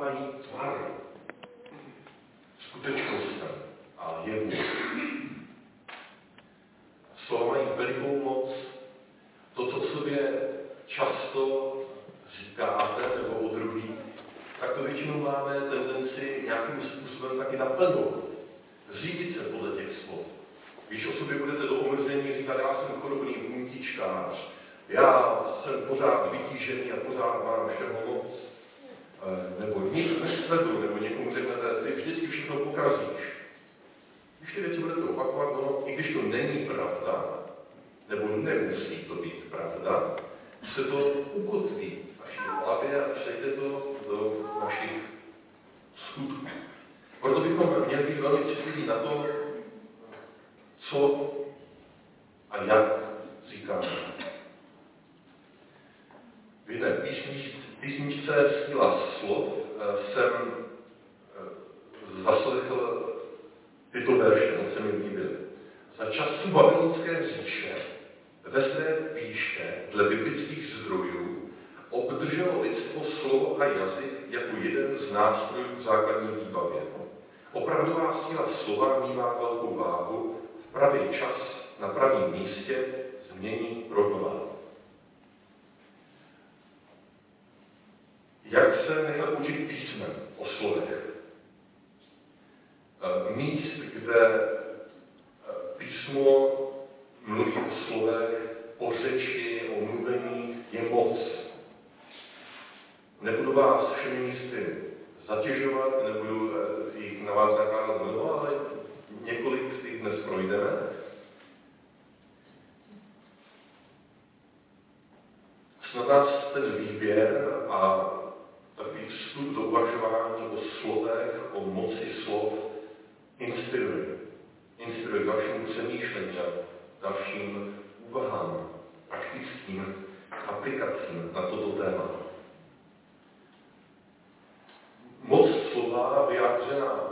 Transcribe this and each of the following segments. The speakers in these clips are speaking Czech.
mají tvar skutečnostem a jevu. Slova mají velikou moc. To, co sobě často říkáte nebo o druhých, tak to většinou máme tendenci nějakým způsobem taky naplňovat. Řídit se podle těch slov. Když o sobě budete do omrzení říkat, já jsem chorobný puntičkář, já jsem pořád vytížený a pořád mám všeho moc, nebo nic nesledu, nebo někomu řeknete, ty vždycky všechno pokazíš. Když ty věci budete opakovat, ono, i když to není pravda, nebo nemusí to být pravda, se to ukotví v naší hlavě a přejde to do našich skutků. Proto bychom měli být velmi citliví na to, co a jak říkáme. V jedné písničce Síla slov jsem zaslechl tyto verše, moc se mi líbily. Za času Babylonské říše ve své píše dle biblických zdrojů obdrželo lidstvo slovo a jazyk jako jeden z nástrojů v základní výbavě. Opravdová síla slova mívá velkou váhu, v pravý čas na pravém místě změní rovnováhu. Jak se nechat učit písmem o slovech? Míst, kde písmo mluví o slovech, o řeči, o mluvení, je moc. Nebudu vás všemi místy zatěžovat, nebudu jich na vás zakládat mnoho, ale několik z těch dnes projdeme. Snad nás ten výběr a takový vstup do uvažování o slovech, o moci slov inspiruje. Inspiruje k dalšímu přemýšlení a dalším úvahám, praktickým aplikacím na toto téma. Moc slova vyjádřená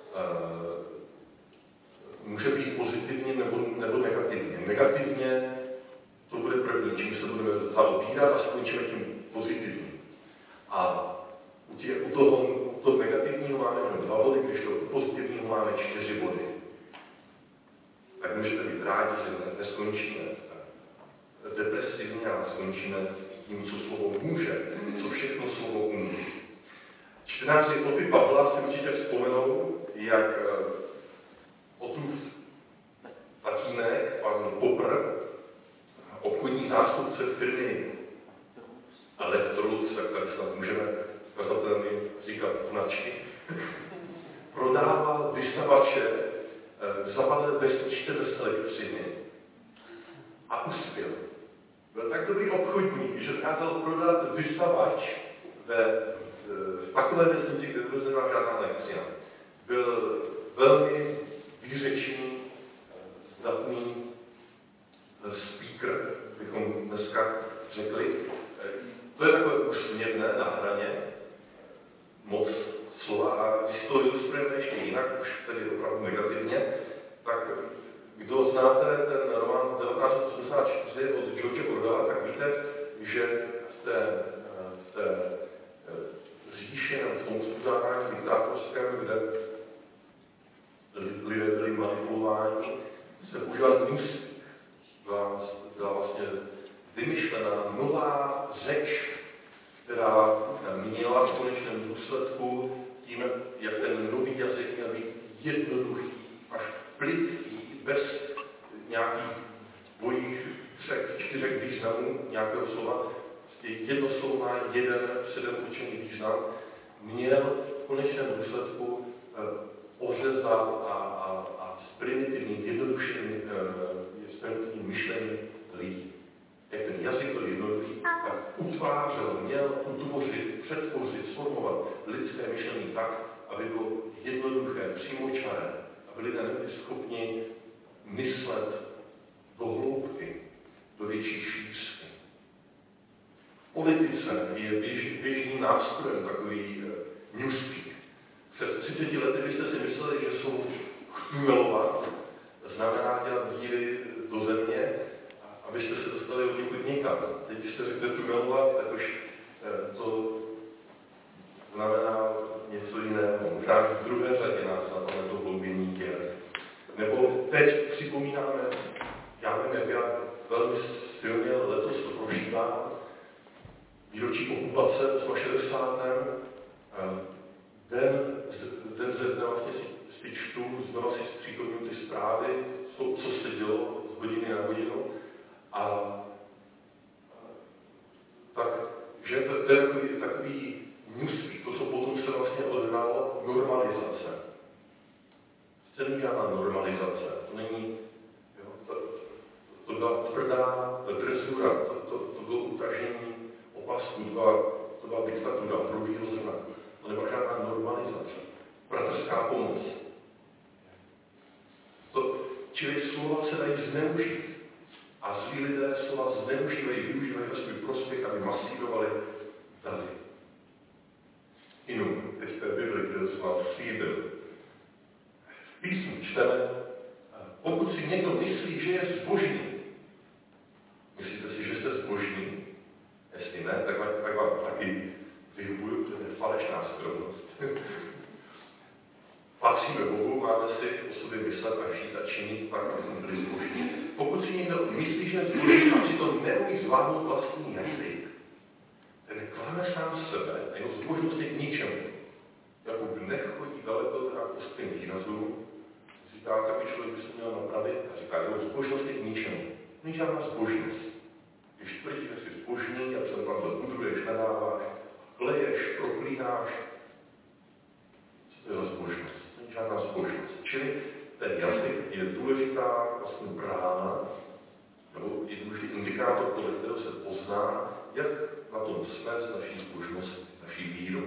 může být pozitivně nebo negativně. Negativně to bude první, čím se budeme zaobírat a skončíme tím pozitivním. A u toho negativního máme jenom 2 body, když to u pozitivního máme 4 body. Tak můžete být rádi, že neskončíme depresivně a skončíme tím, co slovo může, co všechno slovo umí. Čtenáři Opy Pavla si určitě vzpomenou, jak Otův tatínek, pan Popr, obchodní zástupce firmy Electrolux, jak tady snad můžeme kazatelně říkat značky, prodával vysavače zapadlé vesničce bez elektřiny a uspěl. Byl tak dobrý obchodník, že dokázal prodat vysavač v takové vesnici, kde vůbec nebyla žádná elektřina. Byl velmi výřečný, zdatný speaker, bychom dneska řekli. To je takové úsměvné na hraně, moc slova. A když to ilustrujeme ještě jinak, už tedy opravdu negativně, tak kdo znáte ten román 1984 od George Orwella, tak víte, že v té říši nebo v tom uspořádání diktátorském, kde lidé byli manipulováni, se používal newspeak. Byla vlastně vymyšlená nová řeč, která měla v konečném důsledku tím, jak ten nový jazyk měl být jednoduchý, až plytký, bez nějakých dvojích, 3, 4 významů nějakého slova. Jedno slovo má jeden předem určený význam, měl v konečném důsledku ořezat a zprimitivnit, jednodušeným myšlení lidí. Jak ten jazyk byl jednoduchý, tak utvářel, měl utvořit, předtvořit, sformovat lidské myšlení tak, aby bylo jednoduché, přímočaré, aby lidé nebyli schopni myslet do hloubky, do větší šířky. V politice je běžným nástrojem takový newspeak. Před 30 lety byste si mysleli, že jsou chtumelovat, znamená dělat díry do země, abyste se dostali od někud někam. Teď, když jste řekli tunelovat, tak už to znamená něco jiného. Možná v druhé řadě nás napadne to hloubění děr. Nebo teď připomínáme, já nevím, jak já velmi silně letos to prožívám, výročí okupace 68. Den ze dne vlastně si čtu, znova si zpřítomňuji ty zprávy, co se dělo z hodiny na hodinu. A takže to je takový newspeak, to, co potom se vlastně odehrálo, normalizace. To není žádná normalizace, to není, jo, to byla tvrdá dresura, to bylo utažení opasku, to byla diktatura druhého zrna. To nebyla žádná normalizace, bratrská pomoc. Čili slova se dají zneužít. A zlí lidé slova zneužívají, využívají ve svůj prospěch, aby masírovali davy. Inu, teď v té Bibli, kde jsem vám slíbil. V písmu čteme, pokud si někdo myslí, že je zbožný, myslíte si, že jste zbožný? Jestli ne, tak vám taky vyhubuju, to je falešná skromnost. Patříme Bohu, máme si o sobě myslet a žít a činit, pak abychom byli zbožní. Pokud si někdo myslí, že je zbožný a přitom neumí zvládnout vlastní jazyk, ten klame sám sebe a jeho zbožnost je k ničemu. Jakub nechodí daleko teda ostrým výrazům, říká, takový člověk by se měl napravit a říká, jeho zbožnost je k ničemu. Není žádná zbožnost. Když tvrdí, že jsi zbožný a přitom tam to buduješ, nadáváš, kleješ, proklínáš, co to je za zbožnost? Není žádná zbožnost. Čili ten jazyk je důležitá vlastně brána, nebo je důležitý indikátor, podle kterého se pozná, jak na tom jsme s naší zbožností, naší vírou.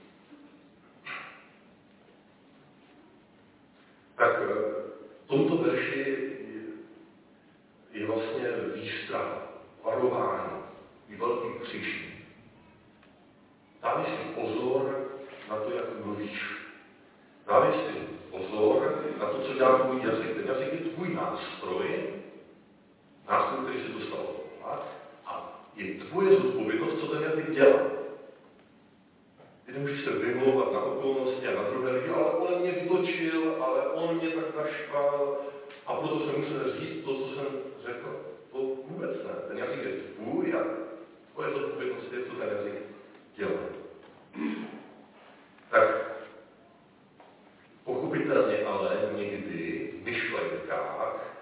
Tak v tomto verši je vlastně výstrach, varování, i velký křičí. Dávej si pozor na to, jak mluvíš. Dávej si pozor na to, co dělá tvůj jazyk. Ten jazyk je tvůj nástroj, který se dostal a je tvoje zodpovědnost, co ten jazyk dělá. Ty nemůžeš se vymlouvat na okolnosti a na druhé lidi, ale on mě vytočil, ale on mě tak naštval a proto jsem musel říct to, co jsem řekl. To vůbec ne. Ten jazyk je tvůj a tvoje zodpovědnost je, co ten jazyk dělá. Tak pochopitelně ale někdy v myšlenkách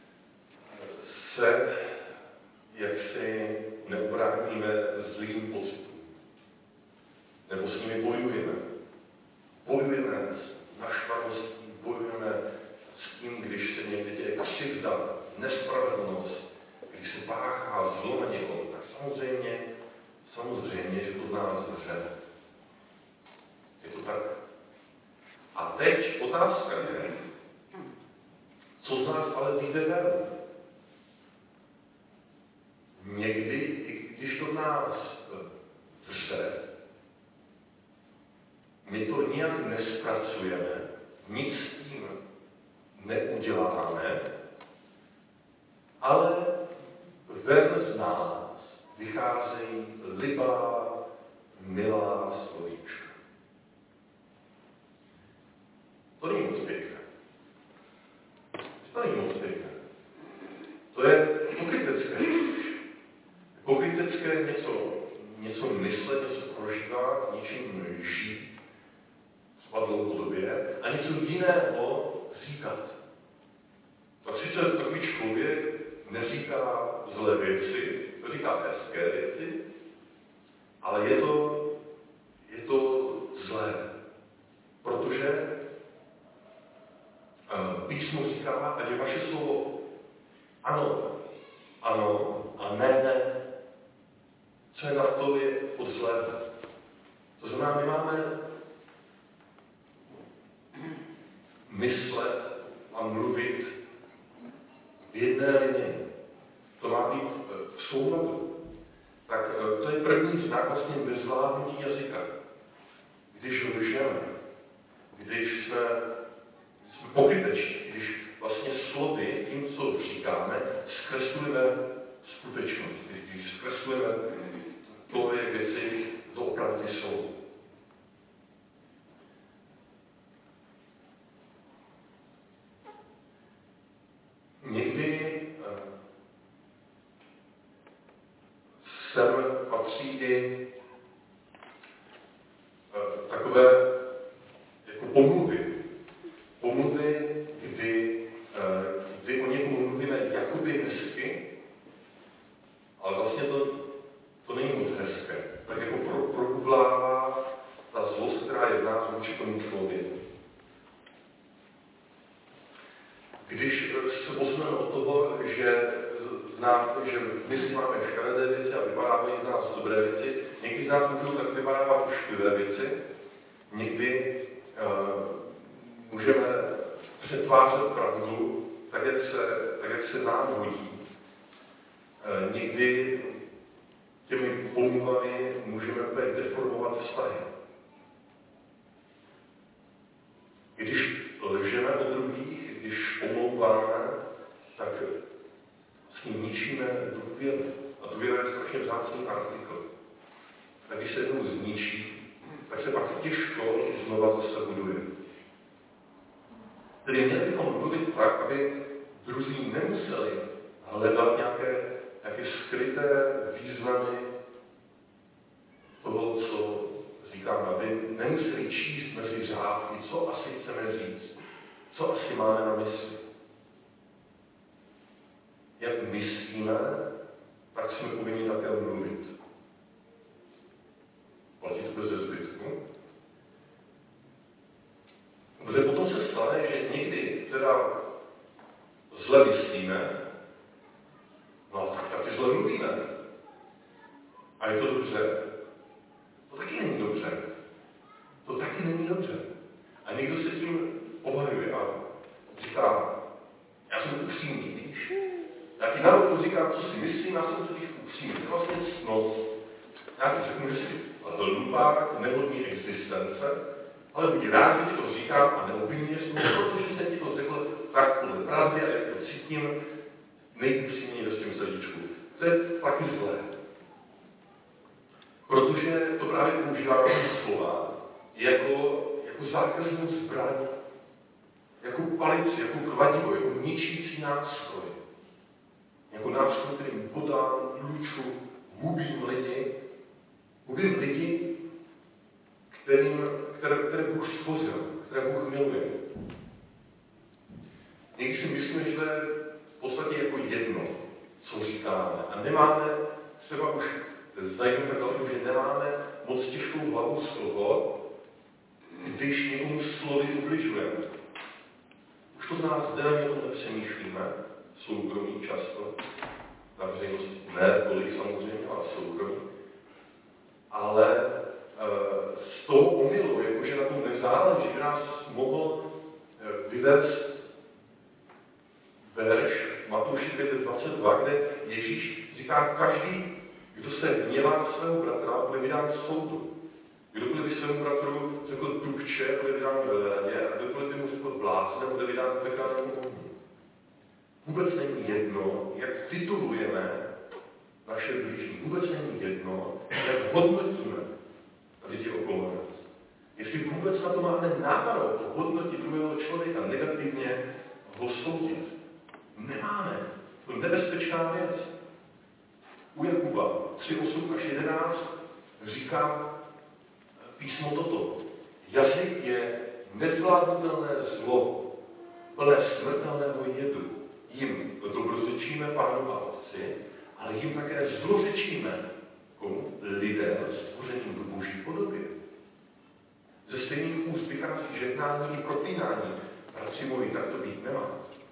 se jaksi neubráníme zlým pocitům. Nebo s nimi bojujeme. Bojujeme s naštvaností, bojujeme s tím, když se někdy děje křivda, nespravedlnost, když se páchá zlo na někoho, tak samozřejmě, že to z nás vře. Je to tak? A teď otázka je, co z nás ale vyjde ven. Někdy, i když to v nás vře, my to nijak nespracujeme, nic s tím neuděláme, ale ven z nás vycházejí libá, milá slovíčka. To není moc pěkné. To není moc pěkné. To je pokrytecké. Pokrytecké něco myslet, něco prožívat, něčím žít, třeba dlouhodobě, a něco jiného říkat. Tak sice takový člověk neříká zlé věci, to říká hezké věci, ale je to zlé. Protože písmo říká, ať je vaše slovo ano, ano a ne, ne. Co je na to, je od zlého. To znamená, my máme myslet a mluvit v jedné linii. To má být v souladu. Tak to je první znak vlastně nezvládnutí jazyka. Když lžeme, když jsme pokryteční, když vlastně slovy, tím, co říkáme, zkreslujeme skutečnost. Když zkreslujeme to, jak věci to opravdu jsou. sem patří i takové jako pomluvy. Pomluvy, kdy o někom mluvíme jakoby hezky, ale vlastně to není moc hezké. Tak jako probublává ta zlost, která je v nás vůči tomu člověku. Když se posuneme od toho, že my si máme škaredé věci a vypadávají z nás dobré věci, někdy z nás můžou tak vypadávat ušklivé věci, někdy můžeme přetvářet pravdu tak, jak se nám hodí. Někdy těmi pomluvami můžeme deformovat vztahy. Když lžeme o druhých, když pomlouváme, tak s ním ničíme důvěru. A důvěra je strašně vzácný artikl. A když se jednou zničí, tak se pak těžko znova zase buduje. Tedy měli bychom mluvit tak, aby druzí nemuseli hledat nějaké skryté významy toho, co říkáme, aby nemuseli číst mezi řádky, co asi chceme říct, co asi máme na mysli. Jak myslíme, tak jsme povinni také mluvit. Platí to bez zbytku. Protože potom se stane, že někdy teda zle myslíme, no a tak taky zle mluvíme. A je to dobře? To taky není dobře. To taky není dobře. A někdo se tím obhajuje a říká, já jsem upřímný, víš? Já ti na roku říkám, co si myslím, já jsem totiž upřímný. To je vlastně ctnost. Já ti řeknu, že jsi hlupák, nehodný existence, ale buď rád, že ti to říkám a neobviňuješ mě, protože jsem ti to řekl tak podle pravdy a jak to cítím, nejupřímněji ve svém srdíčku. To je taky zlé. Protože to právě používáme slova jako zákaznou zbraň, jako palici, jako kladivo, jako ničící nástroj. Jako nástroj, kterým bodám, tluču, hubím lidi, které Bůh stvořil, které Bůh miluje. Někdy si myslíme, že to je v podstatě jako jedno, co říkáme. A nemáme, třeba už zajímavé daleko, že nemáme moc těžkou hlavu z toho, když někomu slovy ubližujeme. Už to z nás jde, ani o tom nepřemýšlíme, soukromí často, na veřejnosti ne tolik samozřejmě, ale soukromí. Ale z toho omylu, jakože na tom nezáleží, že nás mohl vyvést verš Matouši 5:22, kde Ježíš říká, každý, kdo se hněvá na svého bratra, bude vydán soudu. Kdokoliv by svému bratru řekl tupče, bude vydán ve radě, a kdokoliv by mu řekl blázne, bude vydán v pekelném ohni. Vůbec není jedno, jak titulujeme naše blížní. Vůbec není jedno, jak hodnotíme lidi okolo nás. Jestli vůbec na to máme nárok hodnotit druhého člověka negativně, ho soudit. Nemáme. To je nebezpečná věc. U Jakuba 3:8-11 říká písmo toto. Jazyk je nezvládnutelné zlo, plné smrtelného jedu. Jim dobrořečíme Pánu a Otci, ale jim také zlořečíme komu? Lidé stvořeným do Boží podobě. Ze stejných úst vychází žehnání i proklínání. Bratři moji, tak to být nemá.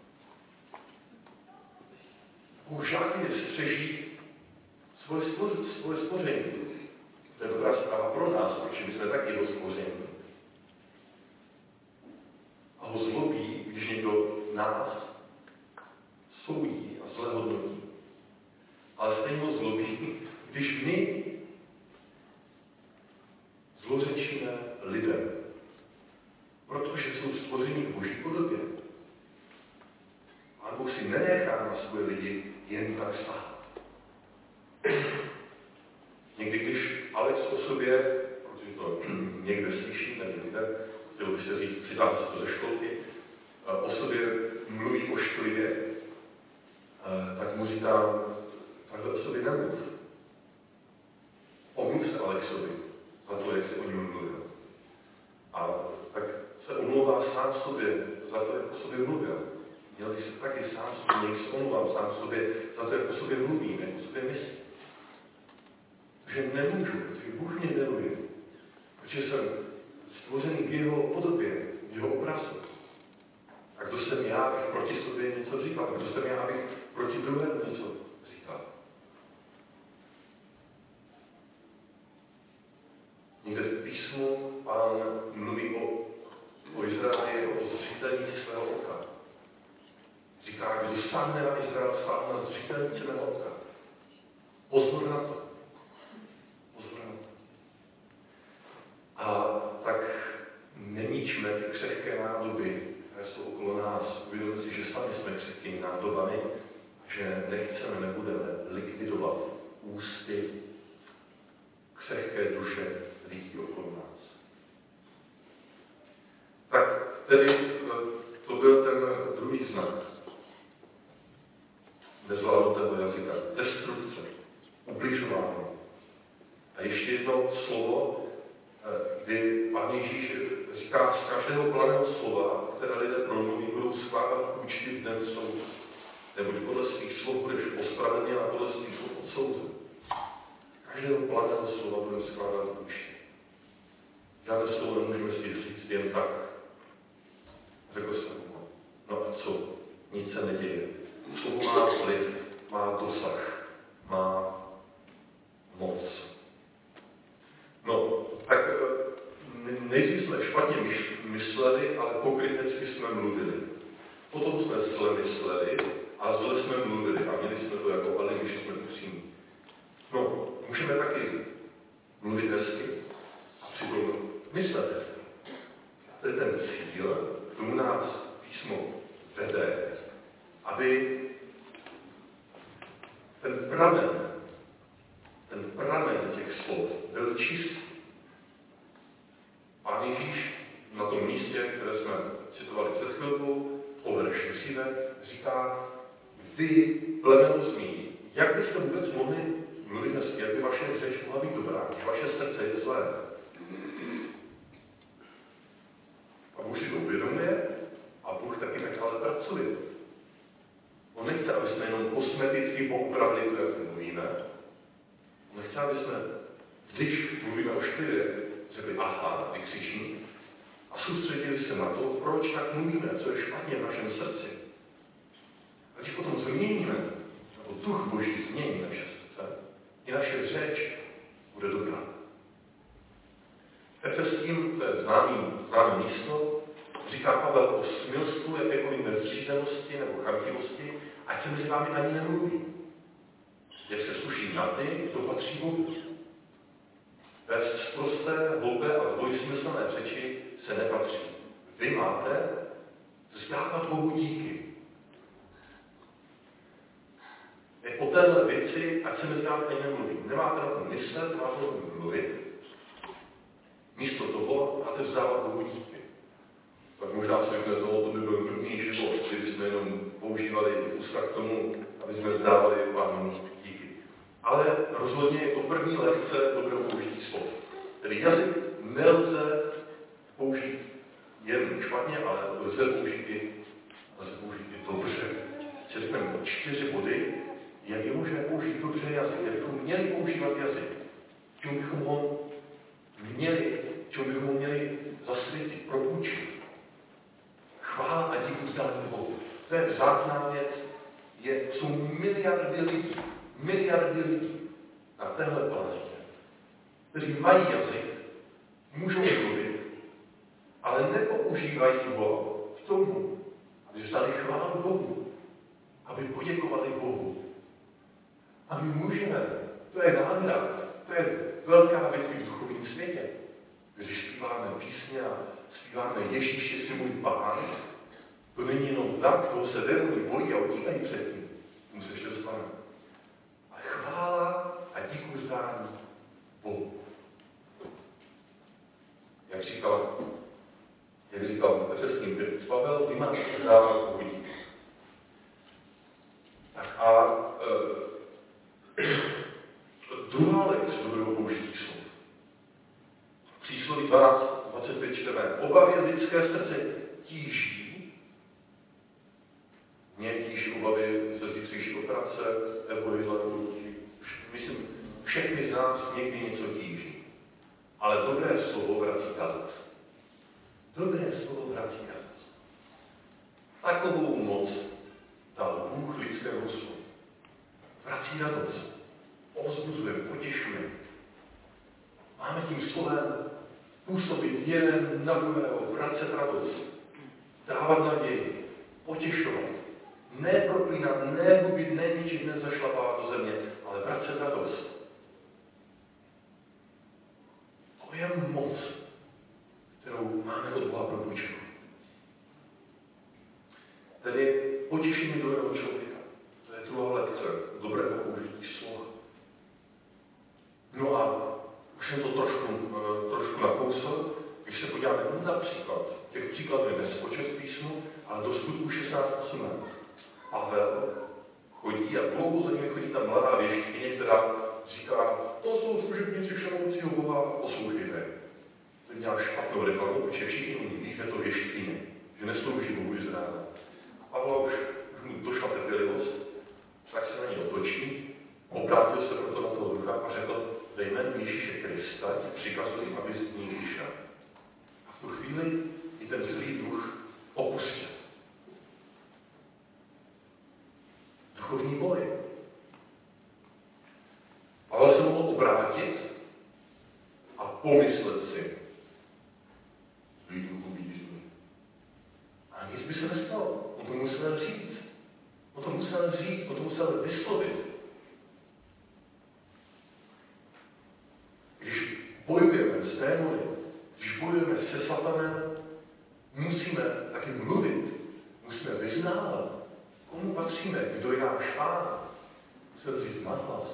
Bůh žádně střeží svoje stvoření. To je dobrá zpráva pro nás, protože my jsme taky jeho stvoření. A ho zlobí, když někdo nás soudí a zle hodnotí. Ale stejně ho zlobí, když my zlořečíme lidem. Protože jsou stvoření v Boží podobě. Pán Bůh si nenechá na svoje lidi jen tak stát. Někdy, když Alex o sobě, protože to někde slyší, nevím, chtěl bych se říct, přitáhl se to ze školky, o sobě mluví ošklivě, tak mu říkám, takhle o sobě nemluv. omluv se Alexovi za to, jak si o něm mluvil. A tak se omlouvá sám sobě za to, jak o sobě mluvil. Měl bych se taky sám sobě, něj se omlouvám sám sobě za to, jak o sobě mluvím, jak o sobě myslím. Protože nemůžu, protože Bůh mě miluje. Protože jsem stvořený v jeho podobě, v jeho obrazu. A kdo jsem já, abych proti sobě něco říkal? A kdo jsem já, abych proti druhému něco říkal? Někde v písmu Pán mluví o Izraeli, o zřitelnici svého oka. Říká, kdo sáhne na Izrael, sáhne na zřitelnici mého oka. Pozor na to. Pozor na to. A tak neníčme ty křehké nádoby, které jsou okolo nás. Uvědomíme si, že sami jsme křehkými nádobami, že nechceme, nebudeme likvidovat ústy křehké duše lidí okolo nás. Tak tedy to byl ten druhý znak nezvládnutého jazyka. Destrukce, ubližování. A ještě jedno slovo, kdy Pán Ježíš říká, z každého planého slova, které lidé promluví, budou skládat účty v den soudu. Neboť podle svých slov budeš ospravedlněn a podle svých slov odsouzen. Každého planého slova budeme skládat účty. Žádné slovo nemůžeme si říct jen tak. Řekl jsem mu, no a co? Nic se neděje. Slovo má vliv, má dosah, má moc. No, tak nejdřív jsme špatně mysleli, ale pokrytecky jsme mluvili. Potom jsme zle mysleli a zle jsme mluvili a měli jsme to jako alibi, že jsme upřímní. No, můžeme taky mluvit hezky a přitom myslet hezky. To je ten cíl, k tomu nás písmo vede, aby ten pramen těch slov byl čistý. Pán Ježíš na tom místě, které jsme citovali před chvilkou, o verš dříve, říká, vy plemenozní, jak byste vůbec mohli mluvit hezky, jak by vaše řeč mohla být dobrá, když vaše srdce je zlé. A Bůh si to uvědomuje a Bůh taky nechále pracuje. On nechce, aby jsme jenom kosmeticky poupravili to, jak mluvíme. On nechce, aby jsme, když mluvíme o špivě, řekli, aha, vykřiční, a soustředili se na to, proč tak mluvíme, co je špatně v našem srdci. A když potom změníme, nebo duch Boží změní naše srdce, i naše řeč bude dobrá. Efeským, to je známé místo, říká Pavel o smilstvu, jakékoliv nezřízenosti nebo chamtivosti, ať se mezi vámi ani nemluví. Jak se sluší na ty, kdo patří Bohu. Bez prosté, hloupé a dvojsmyslné řeči se nepatří. Vy máte vzdávat Bohu díky. O téhle věci, ať se mezi vámi ani nemluví. Nemáte na tom myslet, máte na tom mluvit. Místo toho máte vzdávat Bohu díky. Tak možná se řekne, to by byl nudný život, kdyby jsme jenom používali ústa k tomu, aby jsme vzdávali Pánu díky. Ale rozhodně je to první lekce dobrého použití slov. Tedy jazyk nelze použít jen špatně, ale lze použít i dobře. Si řekneme 4 body, jak je možné použít dobře jazyk, jak bychom měli používat jazyk, čemu bychom ho měli zasvětit, propůjčit. Chvála a díku vzdání Bohu. To je vzácná věc. Jsou miliardy lidí na téhle planetě, kteří mají jazyk, můžou mluvit, ale nepoužívají ho k tomu, aby vzdali chválu Bohu, aby poděkovali Bohu. A my můžeme, to je nádhera, to je velká věc v duchovním světě. Když zpíváme písně a zpíváme Ježíš je můj Pán, to není jenom tak, toho se démoni bojí a utíkají před ním. Tomu se ještě dostaneme. A chvála a díku vzdání Bohu. Jak říkal Efeským Pavel, vy máte vzdávat Bohu díky. Tak a druhá věc dobrého použití 25 čteme, obavy lidské srdce tíží. Mě tíží obavy ze zítřejší operace, Evo Hitleru tíží. Myslím, všechny z nás někdy něco tíží. Ale dobré slovo vrací radost. Dobré slovo vrací radost. Takovou moc dal Bůh lidskému slovu. Vrací radost. Povzbuzuje, potěšuje. Máme tím slovem působit jeden na druhého, vracet radost, dávat naději, potěšovat, ne proklínat, ne hubit, ne ničit, ne zašlapávat do země, ale vracet radost. To je moc, kterou máme od Boha propůjčenou. Tedy potěšení druhého člověka. To je druhá lekce dobrého použití slova. No a už jsem to trošku nakousl, když se podíváme například, těch příkladů je nespočet v písmu, ale do Skutků 16:18. Pavel chodí a dlouho za ním chodí ta mladá věštkyně, která říká, to jsou služebníci všemohoucího Boha, poslouchejte. To dělá špatnou reklamu, protože všichni ví, že to věštkyně, že neslouží Bohu Izraele. Pavla už mu došla trpělivost, tak se na něj otočí, obrátil se proto na toho ducha a řekl, ve jménu Ježíše Krista ti přikazuji, aby z ní vyšel. A v tu chvíli i ten zlý duch opustil. Duchovní boj. Pavel se mohl obrátit a pomyslet si, zlý duchu bízní. A nic by se nestalo. On to musel říct. On to musel vyslovit. Když bojujeme s démony, když bojujeme se satanem, musíme taky mluvit, musíme vyznávat, komu patříme, kdo je náš Pán. Musíme říct nahlas.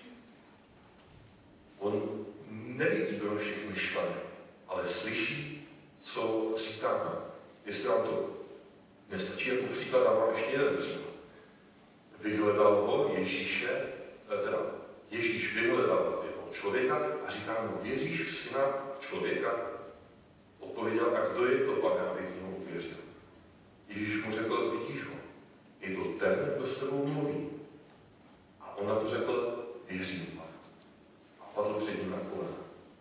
On nevidí do našich myšlenek, ale slyší, co říkáme. Jestli vám to nestačí jako příklad, dávám ještě jeden příklad. Vyhledal ho Ježíš vyhledal člověka a říká mu, věříš v syna člověka? Odpověděl, a kdo je to, Pane, abych němu uvěřil? Ježíš mu řekl, vidíš ho, je to ten, kdo s tebou mluví. A on na to řekl, věřím, Pane. A padl před ním na kolena.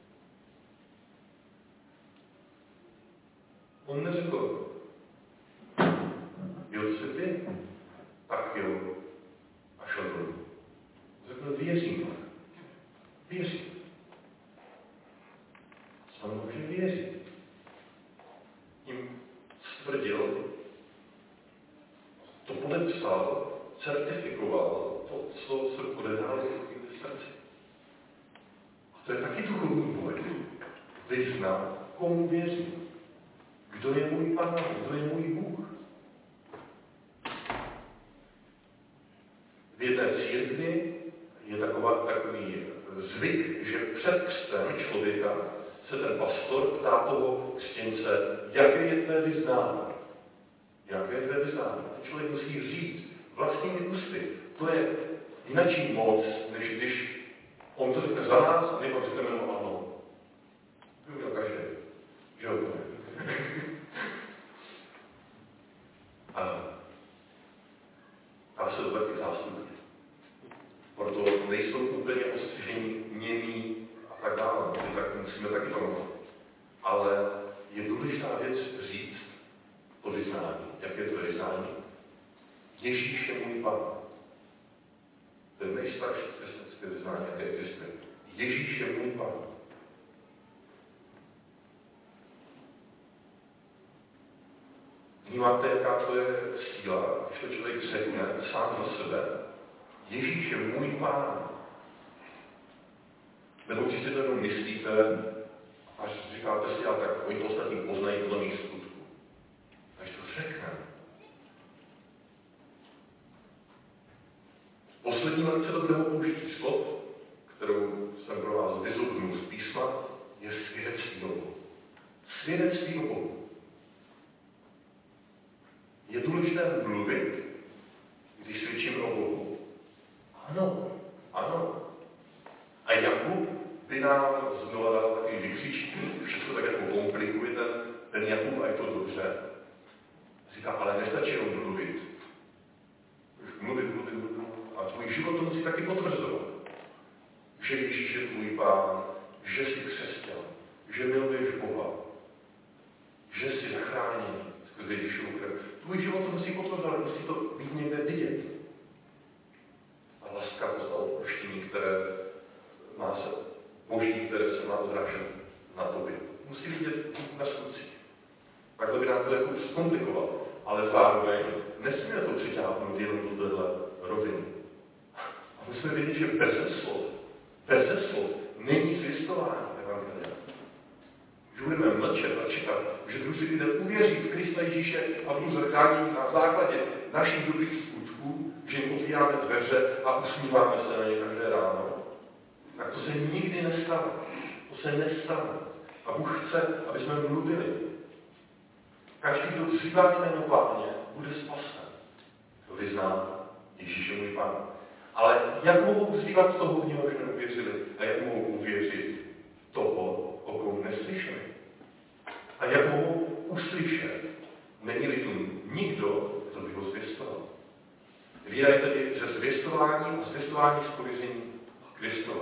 On neřekl, jo, jsi ty? Tak jo. A šel dolů. Řekl, věřím, Pane. Věří. Sám může věřit. Tím stvrdil, to podepsal, certifikoval to, co se odehrálo v srdci. A to je taky duchovní boj. Vyznat, komu věří. Kdo je můj Pán, kdo je můj Bůh. V jedné církvi je takový zvyk, že před křtem člověka se ten pastor ptá toho křtěnce, jaké je tvé vyznání. Jaké je tvé vyznání. Ten člověk musí říct vlastními ústy. To je jinačí moc, než když on to řekne za nás a my pak řekneme no ano. To udělal každý. Že jo? A dá se to taky zástupy. Proto nejsou úplně ostřižení, němí a tak dále. Tak musíme taky pamatovat. Ale je důležitá věc říct to vyznání. Jak je to vyznání? Ježíš je můj Pán. To je nejstarší křesťanské vyznání, jaké existuje. Ježíš je můj Pán. Vnímáte, jaká to je síla, když to člověk řekne sám za sebe. Ježíš je můj Pán. Nebo když si to jenom myslíte, až říkáte si, ale tak oni to ostatní poznají podle mých skutků. Až to řekne. Poslední lekce dobrého použití slov, kterou jsem pro vás vyzobnul z písma, je svědectví o Bohu. Svědectví o Bohu. Je důležité mluvit, když svědčíme o Bohu. Ano, ano. A Jakub by nám znovu dal takový vykřičník, všechno tak jako komplikuje, Jakub a je to dobře. Říká, ale nestačí jenom mluvit. Už mluvit. A tvůj život to musí taky potvrzovat. Že Ježíš je tvůj Pán, že jsi křesťan, že miluješ Boha, že jsi zachráněný skrze Ježíšovu krev. Tvůj život to musí potvrzovat, musí to být někde vidět. A laskavost a odpuštění, které se má odrážet na tobě. Musí vidět na skutcích. Takhle by nám to jako zkomplikoval. Ale zároveň nesmíme to přitáhnout jenom do téhle roviny. A musíme vědět, že bez slov není zvěstování evangelia. Že budeme mlčet a čekat, že druzí lidé uvěří v Krista Ježíše a budou zachráněni na základě našich dobrých skutků, že jim otvíráme dveře a usmíváme se na ně každé ráno. Tak to se nikdy nestane. To se nestane. A Bůh chce, aby jsme mluvili. Každý, kdo vzývá k mému Páně, bude spasen. To vyzná Ježíš je můj Pán. Ale jak mohou vzývat toho, v něhož neuvěřili? A jak mohou uvěřit toho, o kom neslyšeli? A jak mohou uslyšet? Není-li tu nikdo, kdo by ho zvěstoval. Víra je tedy ze zvěstování a zvěstování z pověření Kristova.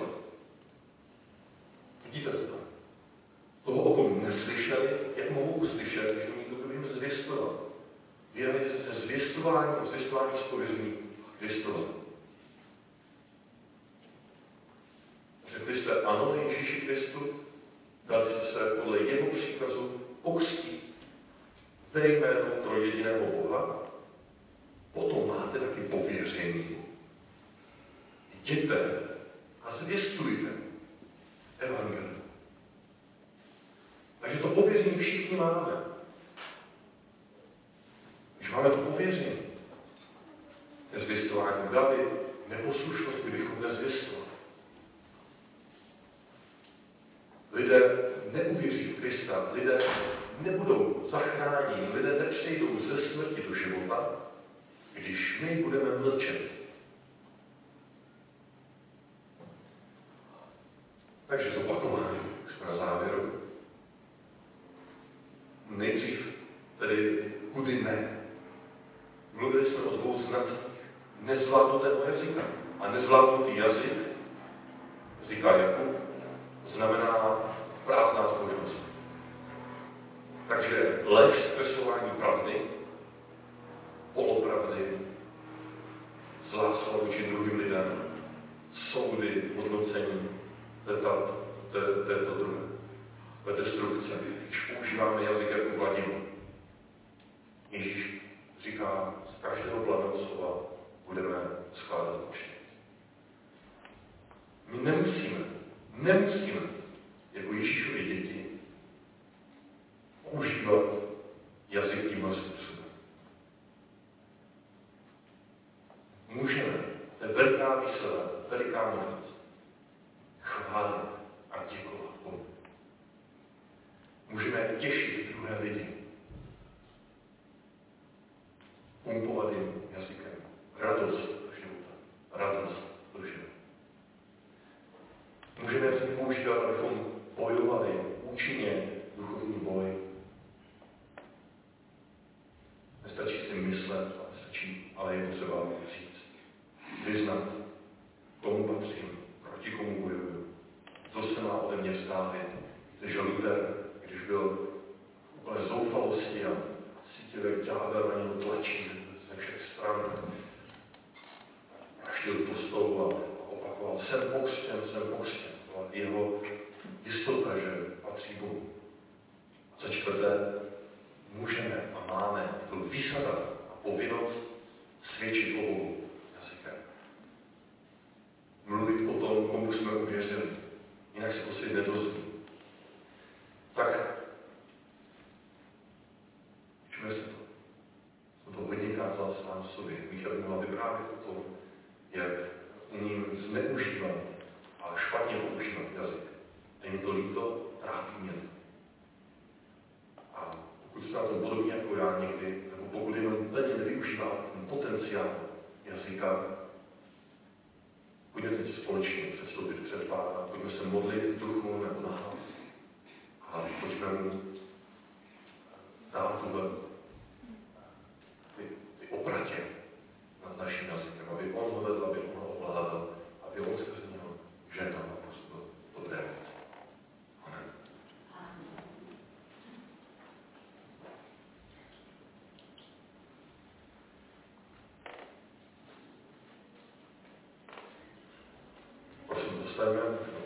Vidíte to tam? Toho, o kom neslyšeli, jak mohou uslyšet, když to někdo by jim zvěstoval. Víra je ze zvěstování a zvěstování z pověření Kristova. Řekli jste ano Ježíši Kristu, dali jste se podle jeho příkazu pokřtít ve jménu trojjediného Boha, potom máte taky pověření. Jděte a zvěstujte evangelium. Takže to pověření všichni máme. Když máme to pověření, nezvěstování davy, neposlušnost, kdybychom nezvěstovali. Lidé neuvěří v Krista, lidé nebudou zachráněni, lidé nepřejdou ze smrti do života, když my budeme mlčet. Takže zopakování, jsme na závěru. Nejdřív tedy kudy ne. Mluvili jsme o dvou znacích nezvládnutého jazyka. A nezvládnutý jazyk, říká Jakub, znamená prázdná zbožnost. Takže lež, zkreslování pravdy, polopravdy, zlá slova vůči druhým lidem, soudy, hodnocení této druhé. Destrukce, když používáme jazyk jako kladivo. Ježíš říká, z každého planého slova budeme skládat účty. My nemusíme, jako Ježíšovi děti, používat jazyk tímhle způsobem. Můžeme, to je veliká výsada, veliká možnost, chválit a děkovat Bohu. Můžeme těšit druhé lidi. Pumpovat jim jazykem radost do života. Radost do života. Můžeme jazyk používat, abychom bojovali účinně duchovní boj. Nestačí si myslet, ale je potřeba říct. Vyznat, komu patřím, proti komu bojuju. To se má ode mě vzdálit. Takže Luther, když byl úplně zoufalosti a cítil, jak ďábel na něj tlačí ze všech stran, a šel po stolu a opakoval, jsem pokřtěn. To byla jeho jistota, že patří Bohu. Za čtvrté, můžeme a máme to výsada a povinnost svědčit o Bohu jazykem. Mluvit o tom, komu jsme uvěřili. Jinak se to svět nedozví. Tak, čuje se to. Jsem to hodně kázal sám sobě. Michal mohla vyprávět o tom, jak umím zneužívat a špatně používat jazyk. Je mi to líto, trápí mě. A pokud jste na tom podobně jako já někdy, nebo pokud jenom plně nevyužívá ten potenciál jazyka, pojďme teď společně předstoupit před Pána, pojďme se modlit v duchu nebo na hlas. A pojďme mu ty opratě nad naším jazykem, aby on ho vedl, aby on ho ovládal, aby on skrze něho ženal a působil dobré věci. Amen. Prosím, postavíme